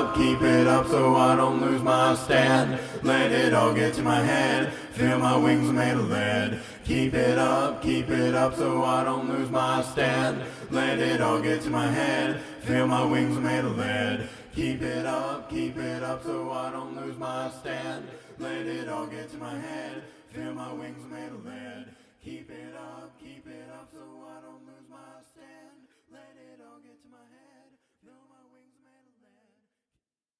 it up so I don't lose my stand. Let it all get to my head, feel my wings are made of lead. Keep it up so I don't lose my stand. Let it all get to my head, feel my wings are made of lead. Keep it up so I don't lose my stand. Let it all get to my head, feel my wings are made of lead. Keep it up so I don't lose my stand. Let it all get to my head, feel my